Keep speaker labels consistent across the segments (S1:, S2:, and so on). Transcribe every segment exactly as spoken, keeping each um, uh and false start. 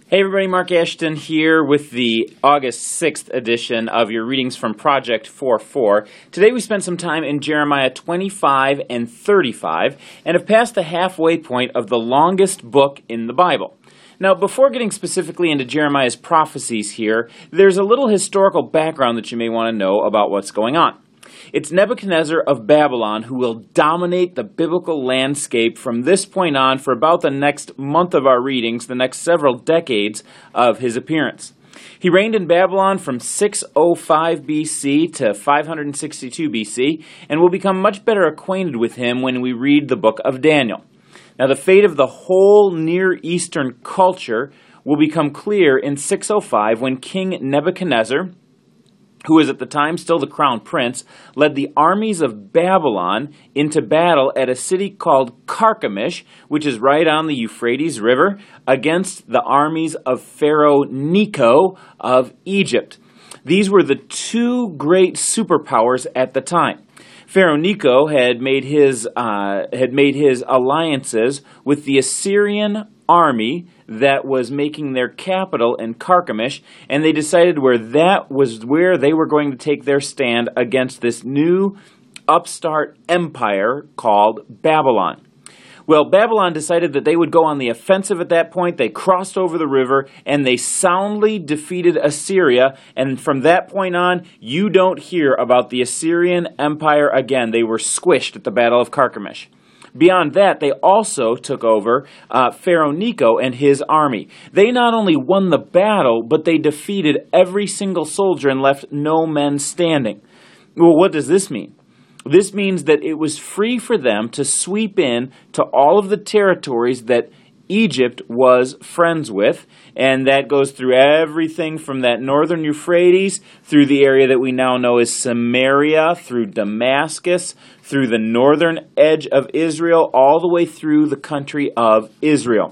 S1: Hey everybody, Mark Ashton here with the August sixth edition of your readings from Project four four. Today we spent some time in Jeremiah twenty-five and thirty-five and have passed the halfway point of the longest book in the Bible. Now, before getting specifically into Jeremiah's prophecies here, there's a little historical background that you may want to know about what's going on. It's Nebuchadnezzar of Babylon who will dominate the biblical landscape from this point on for about the next month of our readings, the next several decades of his appearance. He reigned in Babylon from six oh five B C to five hundred sixty-two B C, and we'll become much better acquainted with him when we read the book of Daniel. Now, the fate of the whole Near Eastern culture will become clear in six oh five when King Nebuchadnezzar, who was at the time still the crown prince, led the armies of Babylon into battle at a city called Carchemish, which is right on the Euphrates River, against the armies of Pharaoh Necho of Egypt. These were the two great superpowers at the time. Pharaoh Necho had made his uh, had made his alliances with the Assyrian army that was making their capital in Carchemish, and they decided where that was where they were going to take their stand against this new upstart empire called Babylon. Well, Babylon decided that they would go on the offensive at that point. They crossed over the river, and they soundly defeated Assyria, and from that point on, you don't hear about the Assyrian Empire again. They were squished at the Battle of Carchemish. Beyond that, they also took over uh, Pharaoh Necho and his army. They not only won the battle, but they defeated every single soldier and left no men standing. Well, what does this mean? This means that it was free for them to sweep in to all of the territories that Egypt was friends with, and that goes through everything from that northern Euphrates, through the area that we now know as Samaria, through Damascus, through the northern edge of Israel, all the way through the country of Israel.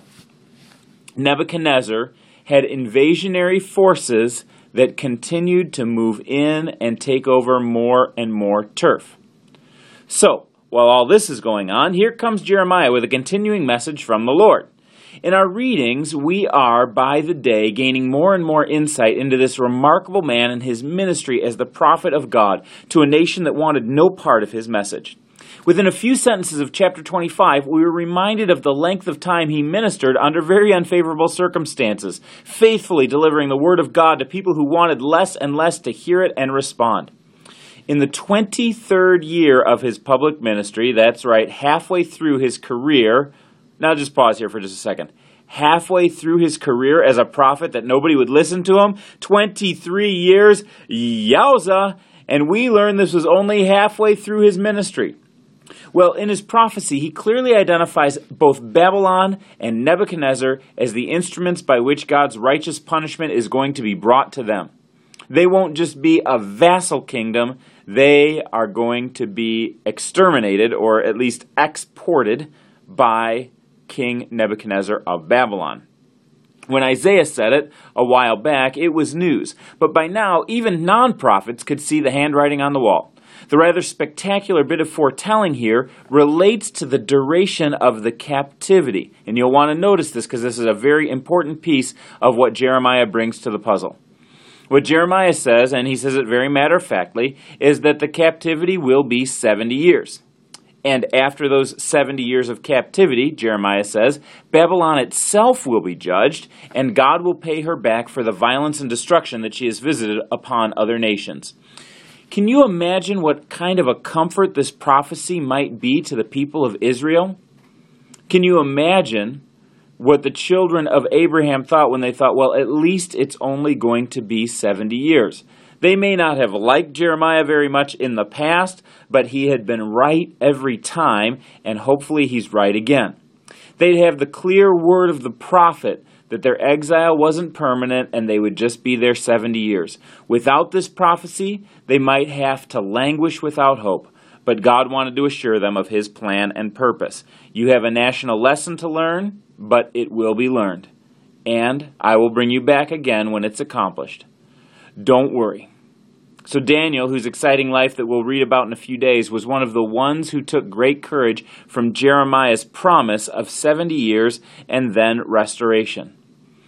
S1: Nebuchadnezzar had invasionary forces that continued to move in and take over more and more turf. So, while all this is going on, here comes Jeremiah with a continuing message from the Lord. In our readings, we are, by the day, gaining more and more insight into this remarkable man and his ministry as the prophet of God to a nation that wanted no part of his message. Within a few sentences of chapter twenty-five, we were reminded of the length of time he ministered under very unfavorable circumstances, faithfully delivering the word of God to people who wanted less and less to hear it and respond. In the twenty-third year of his public ministry, that's right, halfway through his career. Now just pause here for just a second. Halfway through his career as a prophet that nobody would listen to him, twenty-three years, yowza, and we learn this was only halfway through his ministry. Well, in his prophecy, he clearly identifies both Babylon and Nebuchadnezzar as the instruments by which God's righteous punishment is going to be brought to them. They won't just be a vassal kingdom, they are going to be exterminated, or at least exported, by King Nebuchadnezzar of Babylon. When Isaiah said it a while back, it was news. But by now, even non-prophets could see the handwriting on the wall. The rather spectacular bit of foretelling here relates to the duration of the captivity. And you'll want to notice this because this is a very important piece of what Jeremiah brings to the puzzle. What Jeremiah says, and he says it very matter-of-factly, is that the captivity will be seventy years. And after those seventy years of captivity, Jeremiah says, Babylon itself will be judged, and God will pay her back for the violence and destruction that she has visited upon other nations. Can you imagine what kind of a comfort this prophecy might be to the people of Israel? Can you imagine what the children of Abraham thought when they thought, well, at least it's only going to be seventy years? They may not have liked Jeremiah very much in the past, but he had been right every time, and hopefully he's right again. They'd have the clear word of the prophet that their exile wasn't permanent and they would just be there seventy years. Without this prophecy, they might have to languish without hope, but God wanted to assure them of his plan and purpose. You have a national lesson to learn, but it will be learned, and I will bring you back again when it's accomplished. Don't worry. So Daniel, whose exciting life that we'll read about in a few days, was one of the ones who took great courage from Jeremiah's promise of seventy years and then restoration.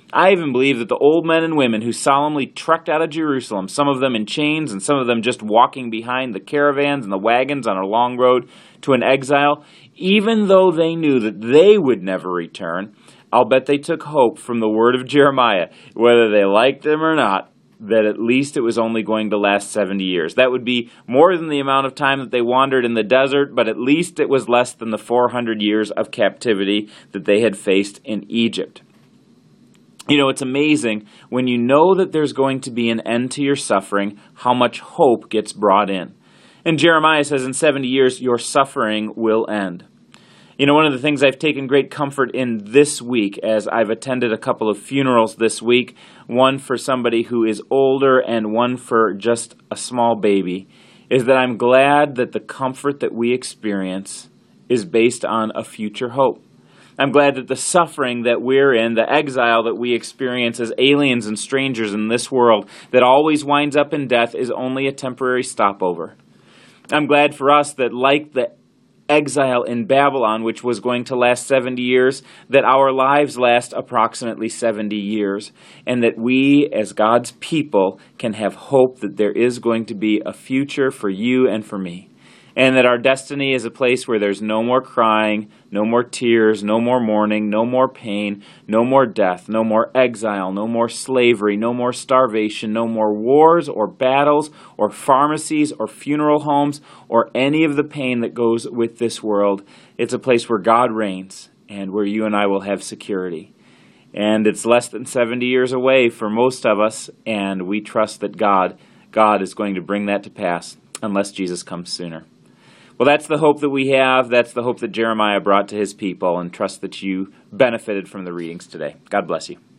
S1: I even believe that the old men and women who solemnly trekked out of Jerusalem, some of them in chains and some of them just walking behind the caravans and the wagons on a long road to an exile, even though they knew that they would never return, I'll bet they took hope from the word of Jeremiah, whether they liked them or not, that at least it was only going to last seventy years. That would be more than the amount of time that they wandered in the desert, but at least it was less than the four hundred years of captivity that they had faced in Egypt. You know, it's amazing when you know that there's going to be an end to your suffering, how much hope gets brought in. And Jeremiah says in seventy years, your suffering will end. You know, one of the things I've taken great comfort in this week, as I've attended a couple of funerals this week, one for somebody who is older and one for just a small baby, is that I'm glad that the comfort that we experience is based on a future hope. I'm glad that the suffering that we're in, the exile that we experience as aliens and strangers in this world that always winds up in death, is only a temporary stopover. I'm glad for us that, like the exile in Babylon, which was going to last seventy years, that our lives last approximately seventy years, and that we, as God's people, can have hope that there is going to be a future for you and for me. And that our destiny is a place where there's no more crying, no more tears, no more mourning, no more pain, no more death, no more exile, no more slavery, no more starvation, no more wars or battles or pharmacies or funeral homes or any of the pain that goes with this world. It's a place where God reigns and where you and I will have security. And it's less than seventy years away for most of us, and we trust that God, God is going to bring that to pass unless Jesus comes sooner. Well, that's the hope that we have. That's the hope that Jeremiah brought to his people, and trust that you benefited from the readings today. God bless you.